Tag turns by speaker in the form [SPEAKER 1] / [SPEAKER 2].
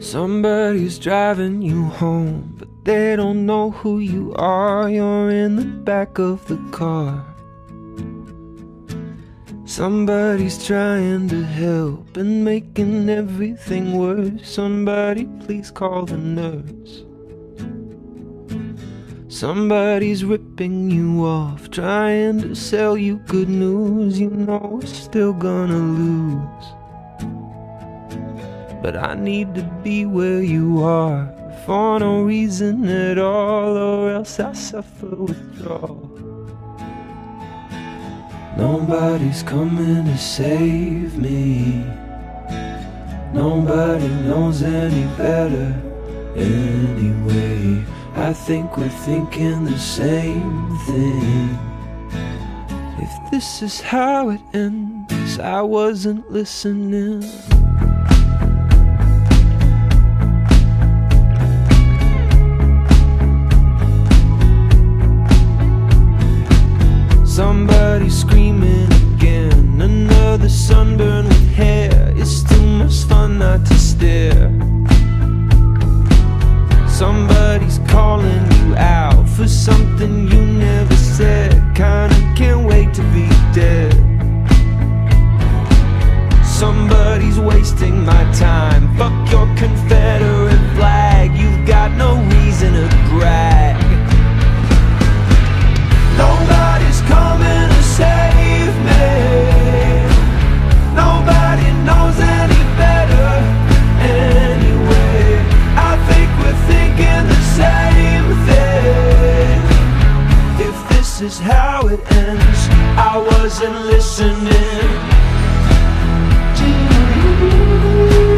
[SPEAKER 1] Somebody's driving you home, but they don't know who you are. You're in the back of the car. Somebody's trying to help and making everything worse. Somebody please call the nurse. Somebody's ripping you off, trying to sell you good news. You know we're still gonna lose, but I need to be where you are for no reason at all, or else I suffer withdrawal. Nobody's coming to save me. Nobody knows any better anyway. I think we're thinking the same thing. If this is how it ends, I wasn't listening. Somebody screaming again, another sunburn with hair. It's too much fun not to stare. Somebody's calling you out for something you never said. Kinda can't wait to be dead. Somebody's wasting my time. Fuck your Confederate flag. You've got no reason to brag. Nobody's coming to save me. Nobody knows any better anyway. I think we're thinking the same thing. If this is how it ends, I wasn't listening to you.